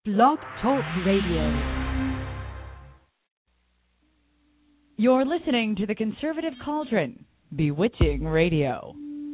Blog Talk Radio. You're listening to the Conservative Cauldron, Bewitching Radio.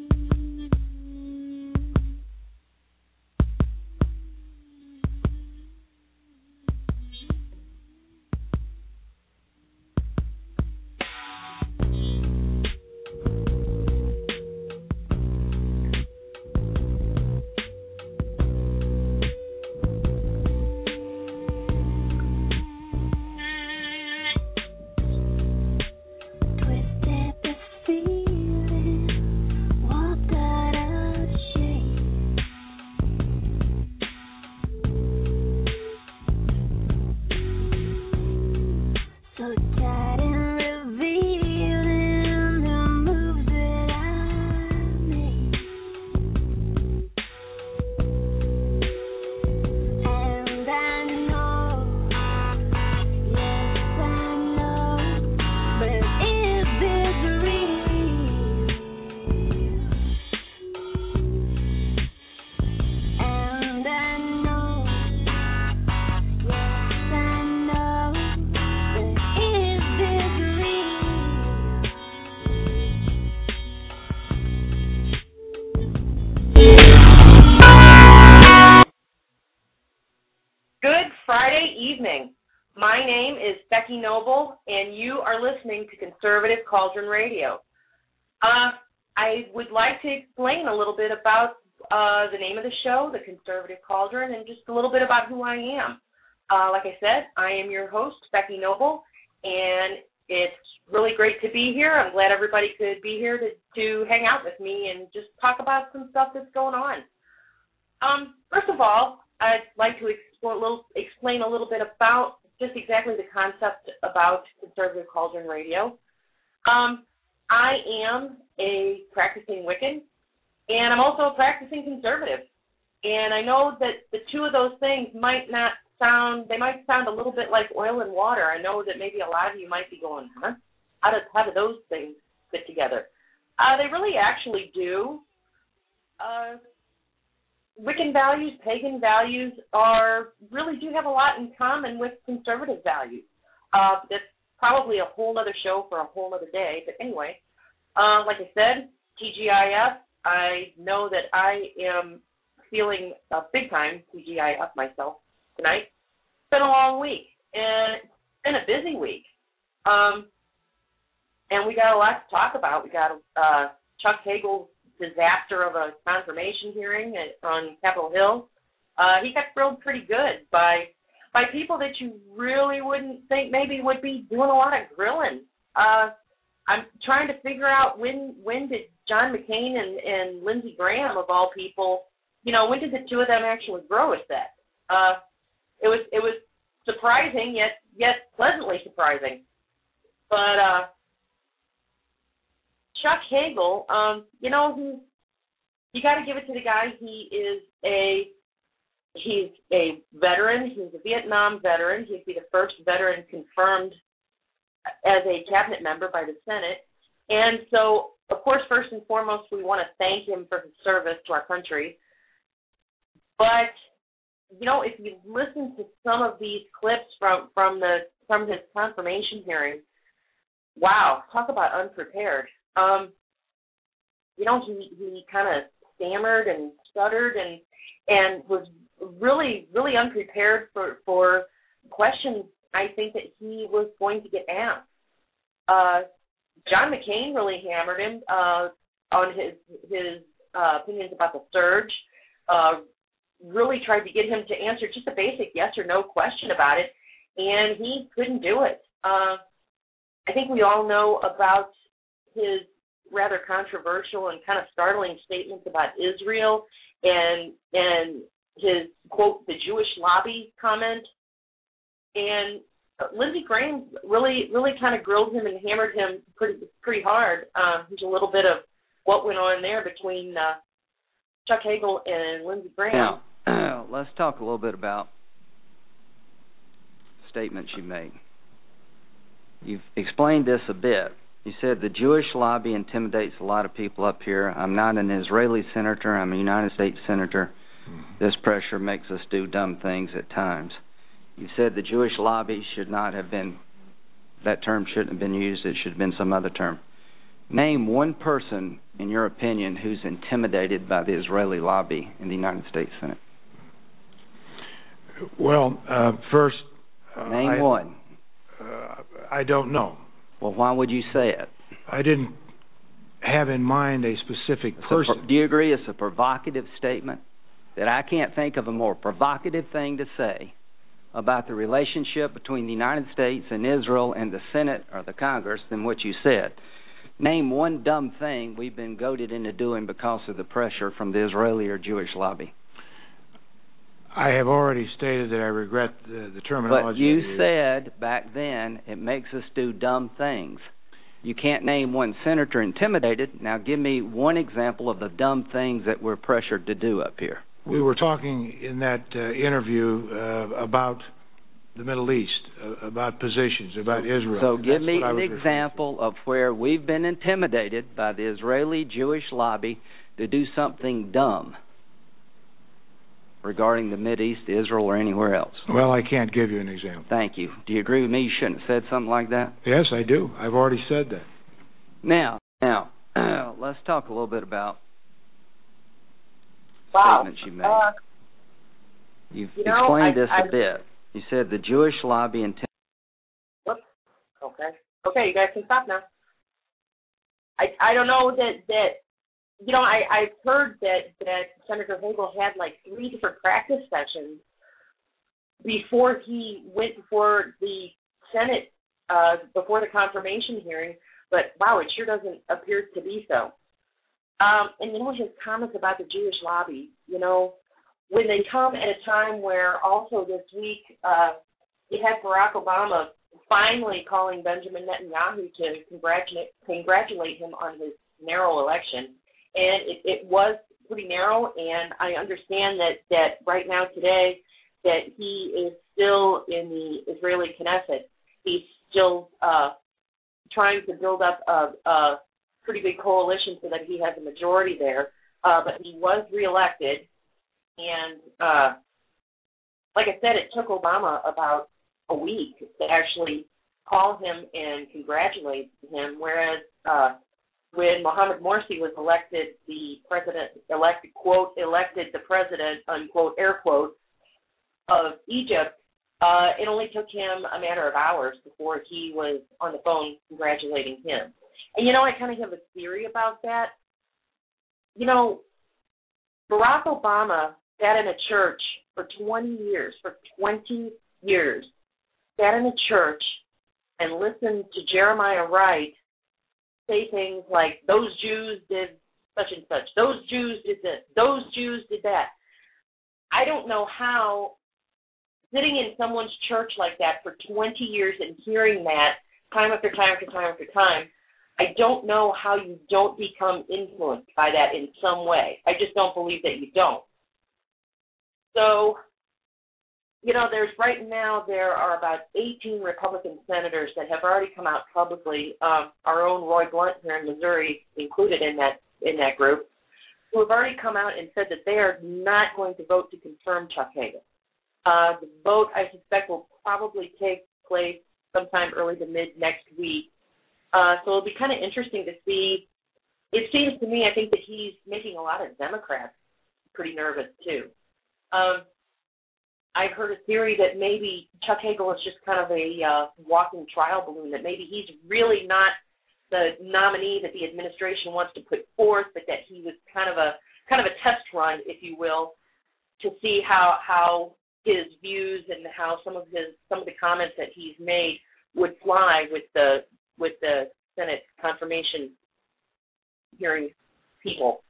My name is Becky Noble, and you are listening to Conservative Cauldron Radio. I would like to explain a little bit about the name of the show, The Conservative Cauldron, and just a little bit about who I am. Like I said, I am your host, Becky Noble, and it's really great to be here. I'm glad everybody could be here to hang out with me and just talk about some stuff that's going on. First of all, I'd like to explain a little bit about just exactly the concept about Conservative Cauldron Radio. I am a practicing Wiccan, and I'm also a practicing conservative. And I know that the two of those things might sound a little bit like oil and water. I know that maybe a lot of you might be going, huh? How do those things fit together? They really actually do. Wiccan values, pagan values really do have a lot in common with conservative values. That's probably a whole other show for a whole other day. But anyway, like I said, TGIF, I know that I am feeling big time TGIF myself tonight. It's been a long week, and it's been a busy week. And we got a lot to talk about. We got Chuck Hagel's disaster of a confirmation hearing on Capitol Hill. He got grilled pretty good by people that you really wouldn't think maybe would be doing a lot of grilling. I'm trying to figure out when did John McCain and Lindsey Graham, of all people, when did the two of them actually grow a set? It was surprising, yet pleasantly surprising. But Chuck Hagel, you got to give it to the guy. He's a veteran. He's a Vietnam veteran. He'd be the first veteran confirmed as a cabinet member by the Senate. And so, of course, first and foremost, we want to thank him for his service to our country. But if you listen to some of these clips from his confirmation hearing, wow, talk about unprepared. He kind of stammered and stuttered and was really, really unprepared for questions I think that he was going to get asked. John McCain really hammered him on his opinions about the surge, really tried to get him to answer just a basic yes or no question about it, and he couldn't do it. I think we all know about his rather controversial and kind of startling statements about Israel and his, quote, the Jewish lobby comment. And Lindsey Graham really kind of grilled him and hammered him pretty hard. There's a little bit of what went on there between Chuck Hagel and Lindsey Graham. Now, let's talk a little bit about statements you made. You've explained this a bit. You said the Jewish lobby intimidates a lot of people up here. I'm not an Israeli senator. I'm a United States senator. This pressure makes us do dumb things at times. You said the Jewish lobby should not have been, that term shouldn't have been used, it should have been some other term. Name one person, in your opinion, who's intimidated by the Israeli lobby in the United States Senate. Well, first... Name one. I don't know. Well, why would you say it? I didn't have in mind a specific person. Do you agree it's a provocative statement? That I can't think of a more provocative thing to say about the relationship between the United States and Israel and the Senate or the Congress than what you said. Name one dumb thing we've been goaded into doing because of the pressure from the Israeli or Jewish lobby. I have already stated that I regret the terminology. But you said back then it makes us do dumb things. You can't name one senator intimidated. Now give me one example of the dumb things that we're pressured to do up here. We were talking in that interview about the Middle East, about positions, about Israel. So give me an example of where we've been intimidated by the Israeli Jewish lobby to do something dumb regarding the Mideast, Israel, or anywhere else. Well, I can't give you an example. Thank you. Do you agree with me? You shouldn't have said something like that? Yes, I do. I've already said that. Now, let's talk a little bit about statements you made. You've explained this a bit. You said the Jewish lobby and... Whoops. Okay, you guys can stop now. I don't know that I've heard that Senator Hagel had like 3 different practice sessions before he went before the Senate, before the confirmation hearing, but wow, it sure doesn't appear to be so. And his comments about the Jewish lobby, when they come at a time where also this week you had Barack Obama finally calling Benjamin Netanyahu to congratulate him on his narrow election. And it was pretty narrow, and I understand that right now today that he is still in the Israeli Knesset. He's still trying to build up a pretty big coalition so that he has a majority there. But he was reelected, and like I said, it took Obama about a week to actually call him and congratulate him, whereas when Mohamed Morsi was elected the president, elected the president, unquote, air quotes, of Egypt, it only took him a matter of hours before he was on the phone congratulating him. And, I kind of have a theory about that. Barack Obama sat in a church for 20 years, sat in a church and listened to Jeremiah Wright say things like, those Jews did such and such, those Jews did this, those Jews did that. I don't know how sitting in someone's church like that for 20 years and hearing that time after time after time after time, I don't know how you don't become influenced by that in some way. I just don't believe that you don't. So, there are about 18 Republican senators that have already come out publicly, our own Roy Blunt here in Missouri included in that group, who have already come out and said that they are not going to vote to confirm Chuck Hagel. The vote, I suspect, will probably take place sometime early to mid next week. So it'll be kind of interesting to see. It seems to me, I think that he's making a lot of Democrats pretty nervous, too. I've heard a theory that maybe Chuck Hagel is just kind of a walking trial balloon, that maybe he's really not the nominee that the administration wants to put forth, but that he was kind of a test run, if you will, to see how his views and how some of the comments that he's made would fly with the Senate confirmation hearing people.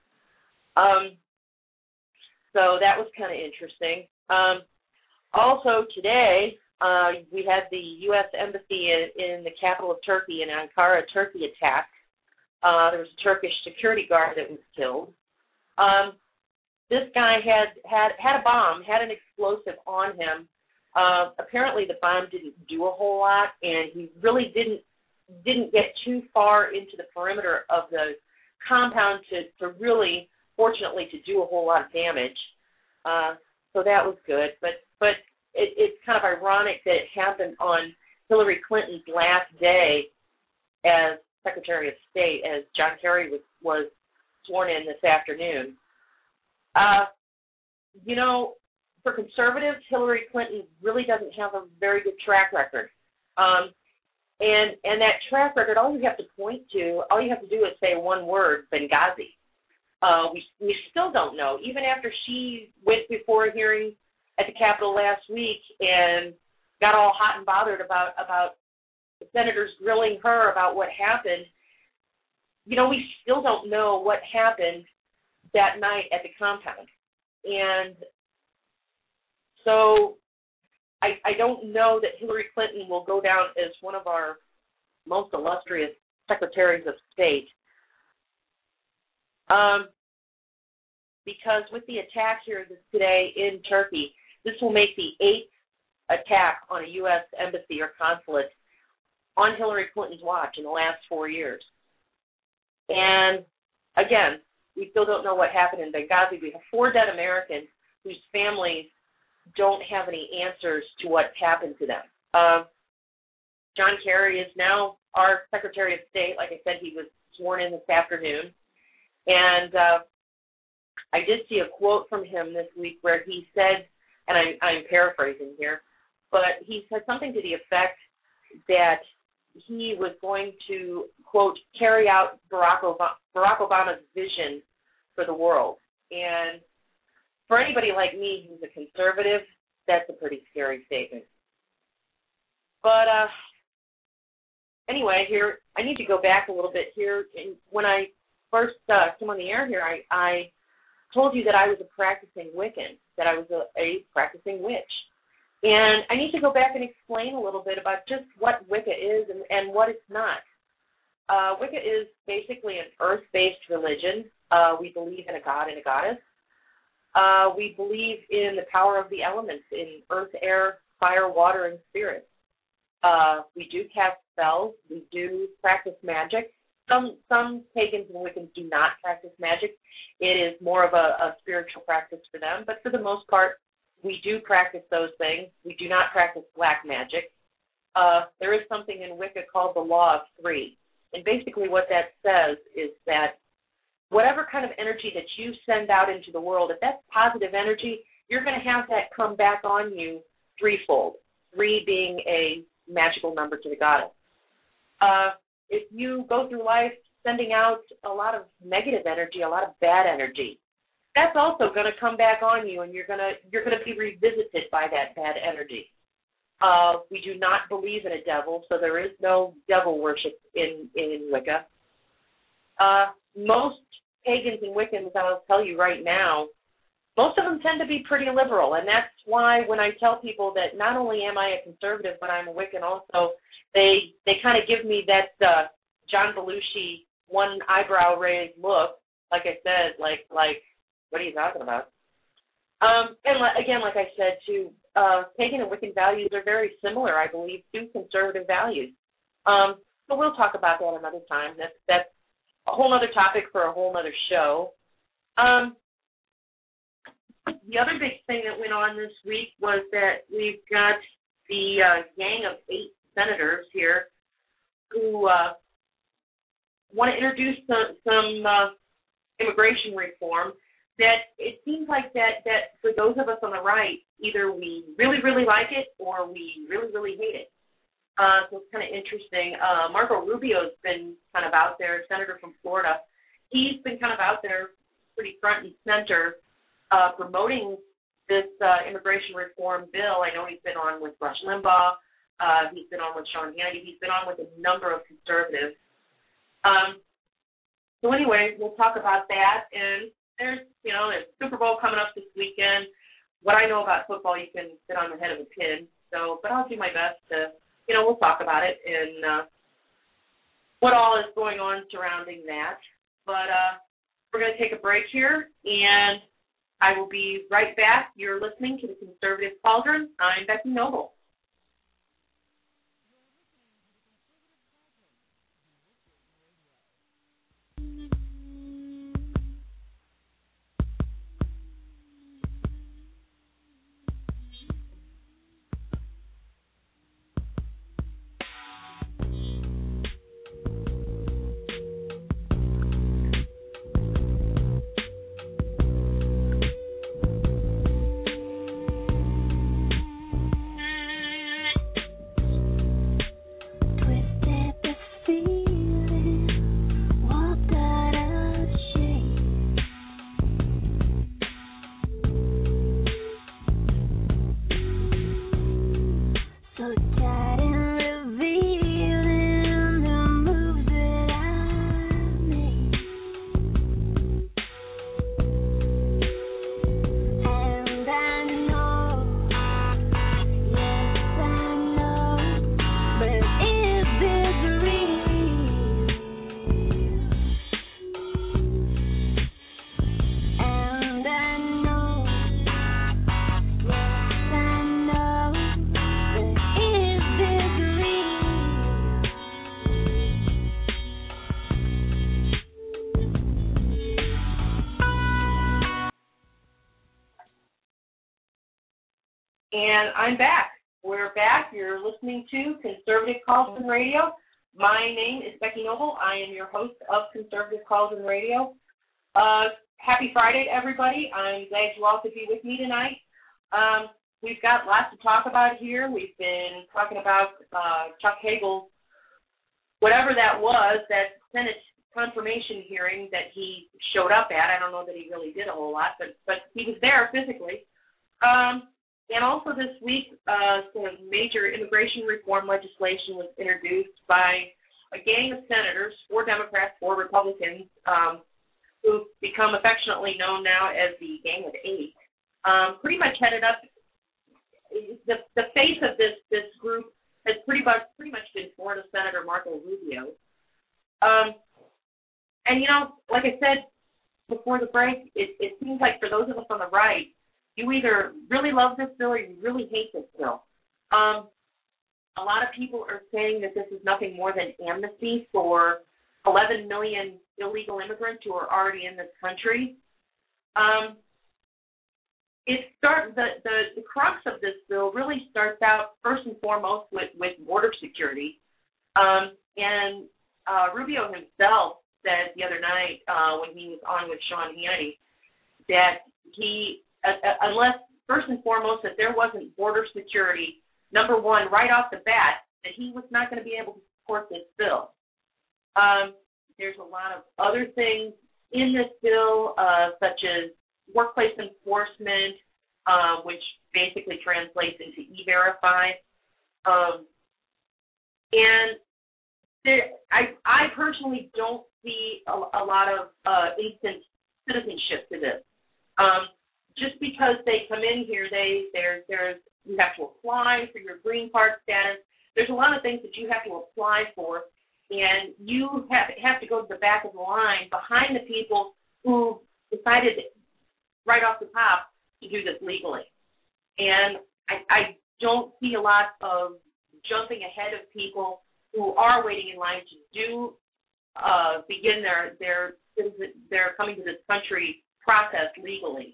So that was kind of interesting. Also today, we had the U.S. Embassy in the capital of Turkey, in Ankara, Turkey, attacked. There was a Turkish security guard that was killed. This guy had a bomb, had an explosive on him. Apparently the bomb didn't do a whole lot, and he really didn't get too far into the perimeter of the compound to really, fortunately, to do a whole lot of damage. So that was good. But it's kind of ironic that it happened on Hillary Clinton's last day as Secretary of State, as John Kerry was sworn in this afternoon. For conservatives, Hillary Clinton really doesn't have a very good track record. And that track record, all you have to do is say one word, Benghazi. We still don't know, even after she went before a hearing at the Capitol last week and got all hot and bothered about the senators grilling her about what happened. We still don't know what happened that night at the compound. And so I don't know that Hillary Clinton will go down as one of our most illustrious secretaries of state. Because with the attack here today in Turkey, this will make the 8th attack on a U.S. embassy or consulate on Hillary Clinton's watch in the last 4 years. And again, we still don't know what happened in Benghazi. We have 4 dead Americans whose families don't have any answers to what happened to them. John Kerry is now our Secretary of State. Like I said, he was sworn in this afternoon. And I did see a quote from him this week where he said, and I'm paraphrasing here, but he said something to the effect that he was going to, quote, carry out Barack Obama's vision for the world. And for anybody like me who's a conservative, that's a pretty scary statement. But anyway, here, I need to go back a little bit here. When I first came on the air here, I told you that I was a practicing Wiccan, that I was a practicing witch. And I need to go back and explain a little bit about just what Wicca is and what it's not. Wicca is basically an earth-based religion. We believe in a god and a goddess. We believe in the power of the elements, in earth, air, fire, water, and spirit. We do cast spells. We do practice magic. Some pagans and Wiccans do not practice magic. It is more of a spiritual practice for them. But for the most part, we do practice those things. We do not practice black magic. There is something in Wicca called the Law of Three. And basically what that says is that whatever kind of energy that you send out into the world, if that's positive energy, you're going to have that come back on you threefold, 3 being a magical number to the goddess. If you go through life sending out a lot of negative energy, a lot of bad energy, that's also going to come back on you, and you're going to be revisited by that bad energy. We do not believe in a devil, so there is no devil worship in Wicca. Most pagans and Wiccans, I'll tell you right now, most of them tend to be pretty liberal, and that's why when I tell people that not only am I a conservative, but I'm a Wiccan also, they kind of give me that John Belushi one eyebrow raised look, like I said, like what are you talking about? And again, like I said, too, pagan and Wiccan values are very similar, I believe, to conservative values. But we'll talk about that another time. That's a whole other topic for a whole other show. The other big thing that went on this week was that we've got the gang of 8 senators here who want to introduce some immigration reform that it seems like that for those of us on the right, either we really, really like it or we really, really hate it. So it's kind of interesting. Marco Rubio's been kind of out there, senator from Florida. He's been kind of out there pretty front and center promoting this immigration reform bill. I know he's been on with Rush Limbaugh. He's been on with Sean Hannity. He's been on with a number of conservatives. So anyway, we'll talk about that. And there's Super Bowl coming up this weekend. What I know about football, you can sit on the head of a pin. But I'll do my best to, we'll talk about it and what all is going on surrounding that. But we're going to take a break here, and I will be right back. You're listening to the Conservative Cauldron. I'm Becky Noble. And I'm back. We're back. You're listening to Conservative Cauldron Radio. My name is Becky Noble. I am your host of Conservative Cauldron Radio. Happy Friday to everybody. I'm glad you all could be with me tonight. We've got lots to talk about here. We've been talking about Chuck Hagel's, whatever that was, that Senate confirmation hearing that he showed up at. I don't know that he really did a whole lot, but he was there physically. And also this week, some major immigration reform legislation was introduced by a gang of senators, 4 Democrats, 4 Republicans, who've become affectionately known now as the Gang of 8. Pretty much headed up, the face of this group has pretty much been Florida Senator Marco Rubio. And, like I said before the break, it seems like for those of us on the right, you either really love this bill or you really hate this bill. A lot of people are saying that this is nothing more than amnesty for 11 million illegal immigrants who are already in this country. The crux of this bill really starts out first and foremost with border security. And Rubio himself said the other night when he was on with Sean Hannity that he, unless first and foremost that there wasn't border security, number one, right off the bat, that he was not going to be able to support this bill. There's a lot of other things in this bill, such as workplace enforcement, which basically translates into E-Verify. And I personally don't see a lot of instant citizenship to this. Just because they come in here, you have to apply for your green card status. There's a lot of things that you have to apply for, and you have to go to the back of the line behind the people who decided right off the top to do this legally. And I don't see a lot of jumping ahead of people who are waiting in line to begin their coming to this country process legally.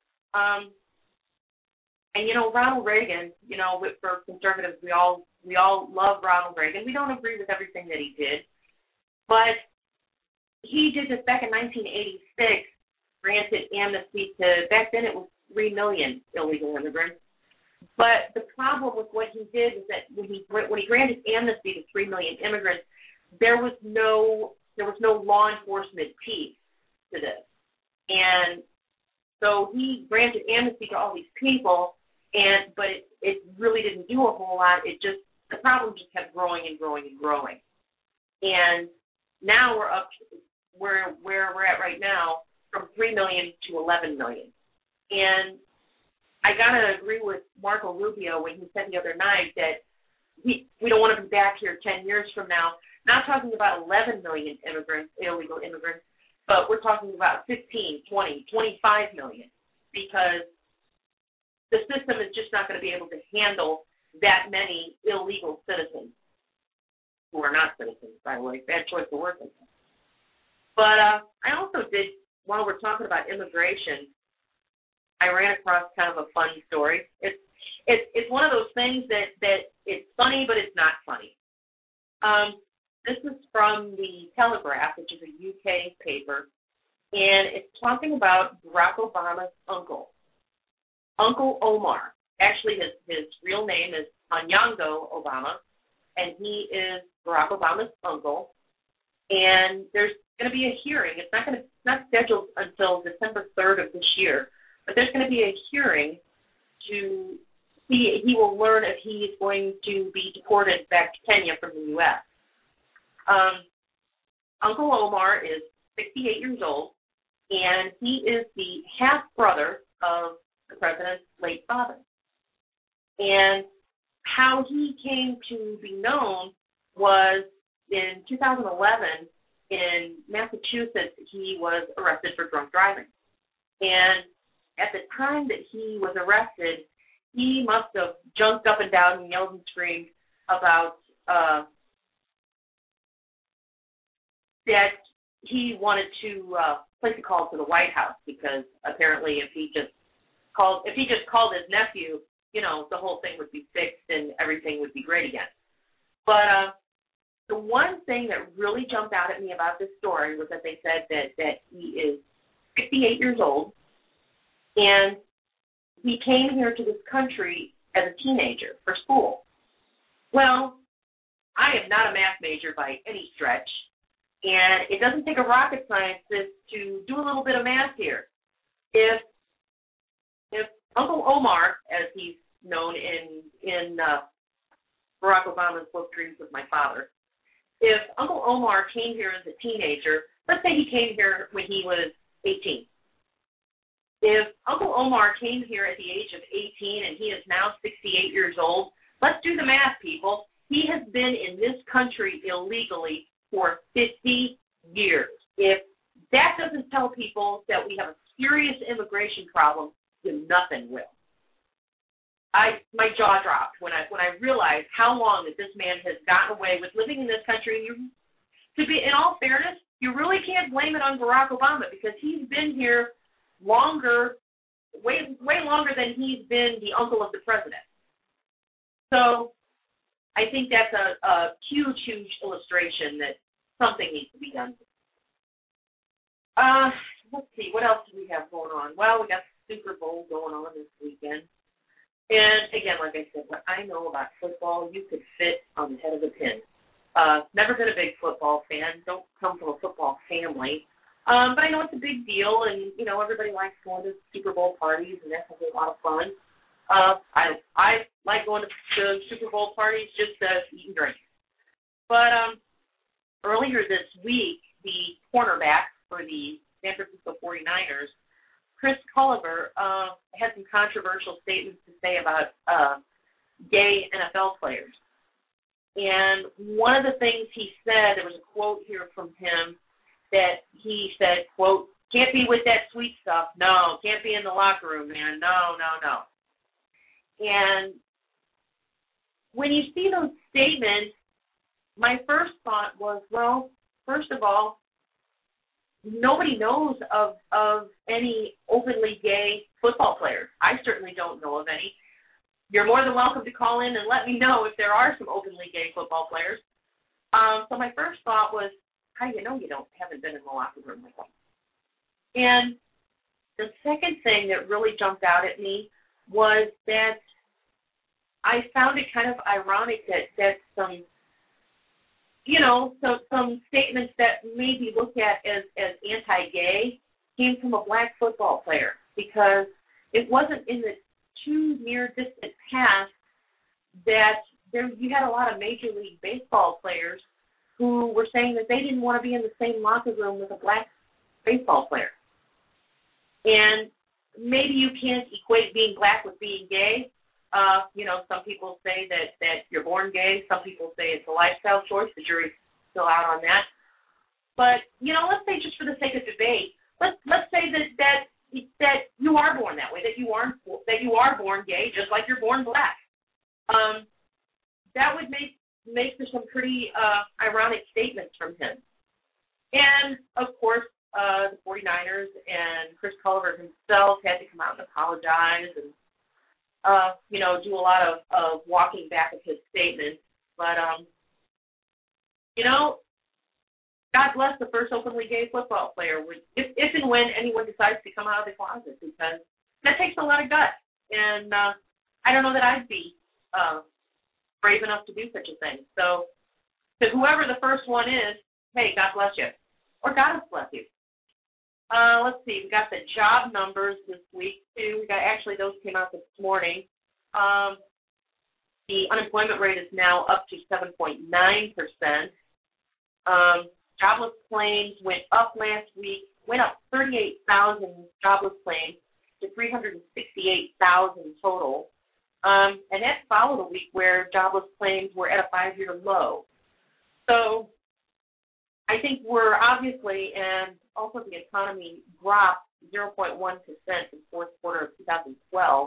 And Ronald Reagan, for conservatives, we all love Ronald Reagan. We don't agree with everything that he did, but he did this back in 1986, granted amnesty to, back then it was 3 million illegal immigrants. But the problem with what he did is that when he granted amnesty to 3 million immigrants, there was no law enforcement piece to this. And so he granted amnesty to all these people, but it really didn't do a whole lot. The problem just kept growing and growing and growing. And now we're up to where we're at right now, from 3 million to 11 million. And I got to agree with Marco Rubio when he said the other night that we don't want to be back here 10 years from now, not talking about 11 million illegal immigrants, but we're talking about 15, 20, 25 million, because the system is just not going to be able to handle that many illegal citizens, who are not citizens, by the way. Bad choice of words. But I also did, while we're talking about immigration, I ran across kind of a funny story. It's one of those things that it's funny, but it's not funny. This is from the Telegraph, which is a UK paper, and it's talking about Barack Obama's uncle, Uncle Omar. Actually, his real name is Onyango Obama, and he is Barack Obama's uncle. And there's going to be a hearing. It's not scheduled until December 3rd of this year, but there's going to be a hearing to see. He will learn if he is going to be deported back to Kenya from the U.S. Uncle Omar is 68 years old, and he is the half-brother of the president's late father. And how he came to be known was in 2011 in Massachusetts, he was arrested for drunk driving. And at the time that he was arrested, he must have jumped up and down and yelled and screamed about that he wanted to place a call to the White House, because apparently if he just called his nephew the whole thing would be fixed and everything would be great again. But the one thing that really jumped out at me about this story was that they said that he is 68 years old, and he came here to this country as a teenager for school. Well, I am not a math major by any stretch, and it doesn't take a rocket scientist to do a little bit of math here. If Uncle Omar, as he's known in Barack Obama's book Dreams of My Father, if Uncle Omar came here as a teenager, let's say he came here when he was 18. If Uncle Omar came here at the age of 18 and he is now 68 years old, let's do the math, people. He has been in this country illegally for 50 years. If that doesn't tell people that we have a serious immigration problem, then nothing will. My jaw dropped when I realized how long that this man has gotten away with living in this country. And to be, in all fairness, you really can't blame it on Barack Obama because he's been here longer, way longer than he's been the uncle of the president. So I think that's a huge illustration that something needs to be done. Let's see, what else do we have going on? Well, we got the Super Bowl going on this weekend. And again, like I said, what I know about football, you could fit on the head of a pin. Never been a big football fan. Don't come from a football family. But I know it's a big deal, and, everybody likes going to Super Bowl parties, and that's a whole lot of fun. I like going to Super Bowl parties just to eat and drink. But earlier this week, the cornerback for the San Francisco 49ers, Chris Culliver, had some controversial statements to say about gay NFL players. And one of the things he said, there was a quote here from him that he said, quote, "Can't be with that sweet stuff. No, can't be in the locker room, man. No. And when you see those statements, my first thought was, well, first of all, nobody knows of any openly gay football players. I certainly don't know of any. You're more than welcome to call in and let me know if there are some openly gay football players. So my first thought was, how do you know haven't been in the locker room with them? And the second thing that really jumped out at me was that I found it kind of ironic that some statements that may be looked at as anti-gay came from a black football player, because it wasn't in the too near distant past that you had a lot of Major League Baseball players who were saying that they didn't want to be in the same locker room with a black baseball player. And maybe you can't equate being black with being gay. Some people say that you're born gay. Some people say it's a lifestyle choice. The jury's still out on that. But, let's say just for the sake of debate, let's say that you are born that way, that you are born gay just like you're born black. That would make for some pretty ironic statements from him. And, of course, the 49ers and Chris Culliver himself had to come out and apologize and, do a lot of walking back of his statements. But, God bless the first openly gay football player, if and when anyone decides to come out of the closet, because that takes a lot of guts. And I don't know that I'd be brave enough to do such a thing. So to whoever the first one is, hey, God bless you. Or God bless you. Let's see. We got the job numbers this week, too. Those came out this morning. The unemployment rate is now up to 7.9%. Jobless claims went up last week, went up 38,000 jobless claims to 368,000 total. And that followed a week where jobless claims were at a 5-year low. So I think we're obviously, and also the economy dropped 0.1% in the fourth quarter of 2012.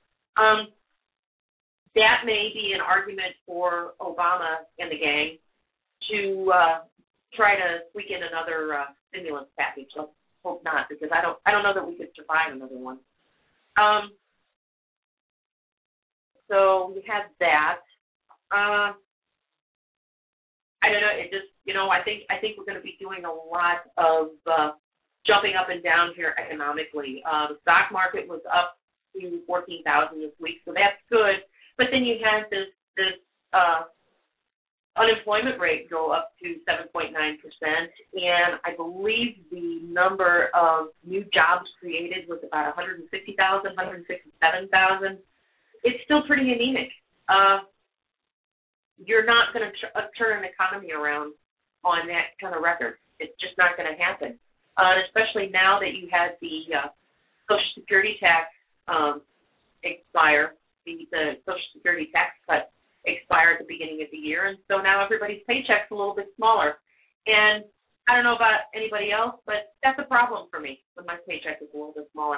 That may be an argument for Obama and the gang to try to squeak in another stimulus package. Let's hope not, because I don't know that we could survive another one. So we had that. I don't know. It just, I think we're going to be doing a lot of jumping up and down here economically. The stock market was up to 14,000 this week, so that's good. But then you had this unemployment rate go up to 7.9%, and I believe the number of new jobs created was about 160,000, 167,000. It's still pretty anemic. You're not going to turn an economy around on that kind of record. It's just not going to happen, especially now that you had the Social Security tax expire, the Social Security tax cut expire at the beginning of the year, and so now everybody's paycheck's a little bit smaller. And I don't know about anybody else, but that's a problem for me when my paycheck is a little bit smaller.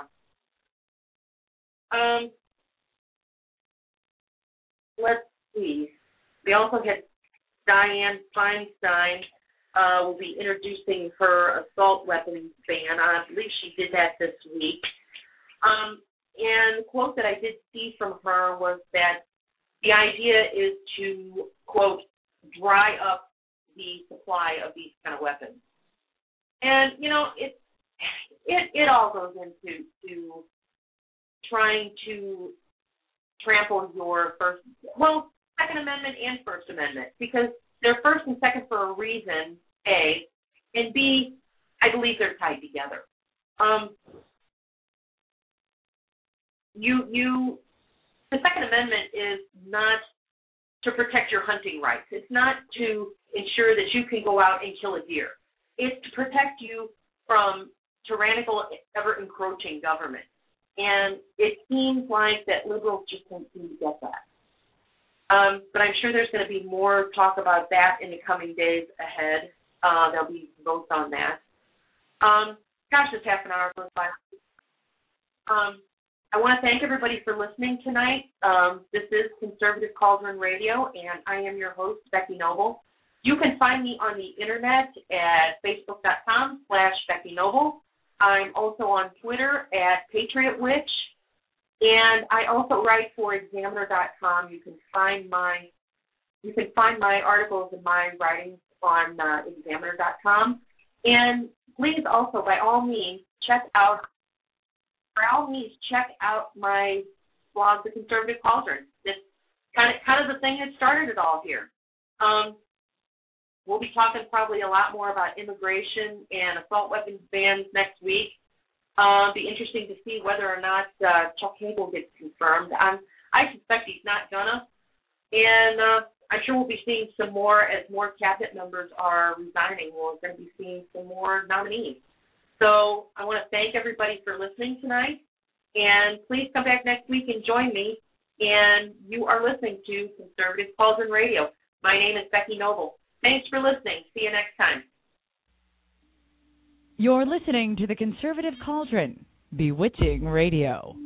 Let's see. We also had Dianne Feinstein will be introducing her assault weapons ban. I believe she did that this week. And the quote that I did see from her was that the idea is to, quote, dry up the supply of these kind of weapons. And, it all goes into trying to trample your Second Amendment and First Amendment, because they're First and Second for a reason, A, and B, I believe they're tied together. The Second Amendment is not to protect your hunting rights. It's not to ensure that you can go out and kill a deer. It's to protect you from tyrannical, ever-encroaching government. And it seems like that liberals just don't seem to get that. But I'm sure there's going to be more talk about that in the coming days ahead. There'll be votes on that. This half an hour goes by. I want to thank everybody for listening tonight. This is Conservative Cauldron Radio, and I am your host, Becky Noble. You can find me on the internet at facebook.com/Becky Noble. I'm also on Twitter at Patriot Witch, and I also write for Examiner.com. You can find my articles and my writings on Examiner.com. And please also, by all means, check out my blog, The Conservative Cauldron. It's kind of the thing that started it all here. We'll be talking probably a lot more about immigration and assault weapons bans next week. Be interesting to see whether or not Chuck Hagel gets confirmed. I suspect he's not gonna, and I'm sure we'll be seeing some more as more cabinet members are resigning. We're going to be seeing some more nominees. So I want to thank everybody for listening tonight, and please come back next week and join me. And you are listening to Conservative Cauldron Radio. My name is Becky Noble. Thanks for listening. See you next time. You're listening to the Conservative Cauldron, Bewitching Radio.